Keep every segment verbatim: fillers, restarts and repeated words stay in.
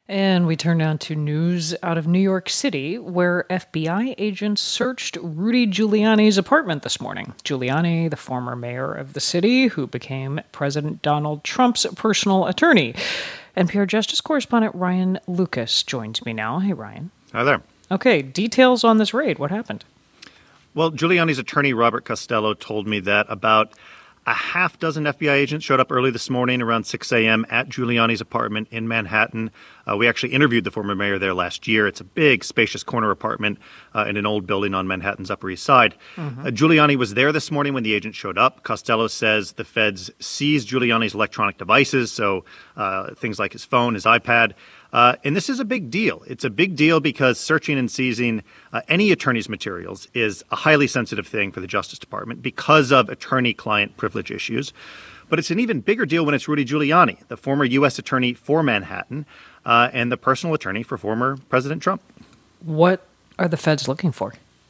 And we turn now to news out of New York City, where F B I agents searched Rudy Giuliani's apartment this morning. Giuliani, the former mayor of the city, who became President Donald Trump's personal attorney. N P R Justice correspondent Ryan Lucas joins me now. Hey, Ryan. Hi there. Okay, details on this raid. What happened? Well, Giuliani's attorney, Robert Costello, told me that about a half dozen F B I agents showed up early this morning around six a.m. at Giuliani's apartment in Manhattan. Uh, we actually interviewed the former mayor there last year. It's a big, spacious corner apartment uh, in an old building on Manhattan's Upper East Side. Mm-hmm. Uh, Giuliani was there this morning when the agents showed up. Costello says the feds seized Giuliani's electronic devices, so uh, things like his phone, his iPad. Uh, and this is a big deal. It's a big deal because searching and seizing uh, any attorney's materials is a highly sensitive thing for the Justice Department because of attorney-client privilege issues. But it's an even bigger deal when it's Rudy Giuliani, the former U S attorney for Manhattan uh, and the personal attorney for former President Trump. What are the feds looking for?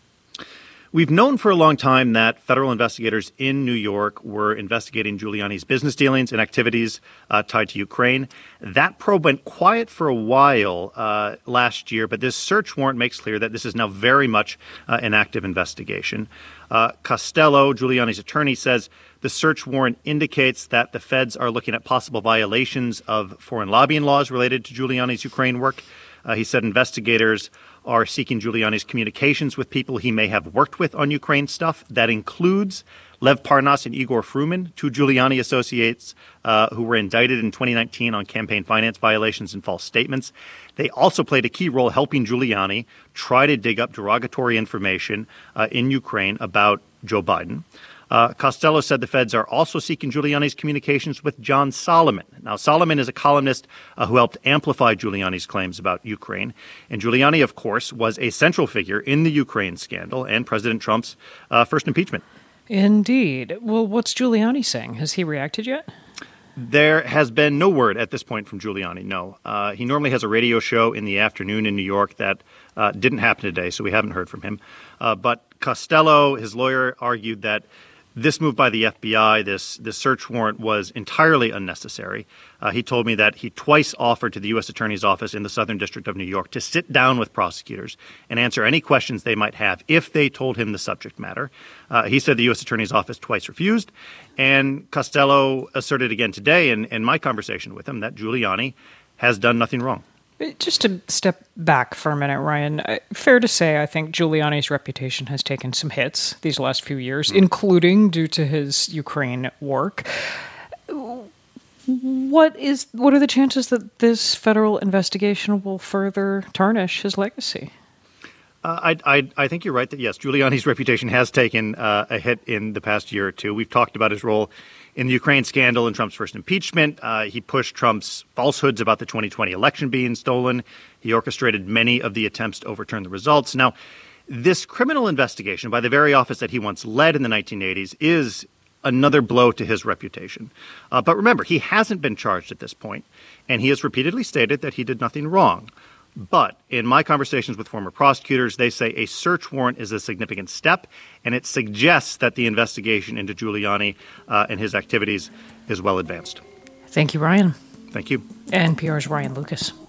We've known for a long time that federal investigators in New York were investigating Giuliani's business dealings and activities uh, tied to Ukraine. That probe went quiet for a while uh, last year, but this search warrant makes clear that this is now very much uh, an active investigation. Uh, Costello, Giuliani's attorney, says the search warrant indicates that the feds are looking at possible violations of foreign lobbying laws related to Giuliani's Ukraine work. Uh, he said investigators are seeking Giuliani's communications with people he may have worked with on Ukraine stuff. That includes Lev Parnas and Igor Fruman, two Giuliani associates uh, who were indicted in twenty nineteen on campaign finance violations and false statements. They also played a key role helping Giuliani try to dig up derogatory information uh, in Ukraine about Joe Biden. Uh, Costello said the feds are also seeking Giuliani's communications with John Solomon. Now, Solomon is a columnist uh, who helped amplify Giuliani's claims about Ukraine. And Giuliani, of course, was a central figure in the Ukraine scandal and President Trump's uh, first impeachment. Indeed. Well, what's Giuliani saying? Has he reacted yet? There has been no word at this point from Giuliani, no. Uh, he normally has a radio show in the afternoon in New York. That uh, didn't happen today, so we haven't heard from him. Uh, but Costello, his lawyer, argued that this move by the F B I, this, this search warrant, was entirely unnecessary. Uh, he told me that he twice offered to the U S Attorney's Office in the Southern District of New York to sit down with prosecutors and answer any questions they might have if they told him the subject matter. Uh, he said the U S Attorney's Office twice refused. And Costello asserted again today in, in my conversation with him that Giuliani has done nothing wrong. Just to step back for a minute, Ryan, fair to say I think Giuliani's reputation has taken some hits these last few years, mm. including due to his Ukraine work. What is what are the chances that this federal investigation will further tarnish his legacy? Uh, I, I, I think you're right that, yes, Giuliani's reputation has taken uh, a hit in the past year or two. We've talked about his role in the Ukraine scandal and Trump's first impeachment. Uh, he pushed Trump's falsehoods about the twenty twenty election being stolen. He orchestrated many of the attempts to overturn the results. Now, this criminal investigation by the very office that he once led in the nineteen eighties is another blow to his reputation. Uh, but remember, he hasn't been charged at this point, and he has repeatedly stated that he did nothing wrong. But in my conversations with former prosecutors, they say a search warrant is a significant step, and it suggests that the investigation into Giuliani uh, and his activities is well advanced. Thank you, Ryan. Thank you. N P R's Ryan Lucas.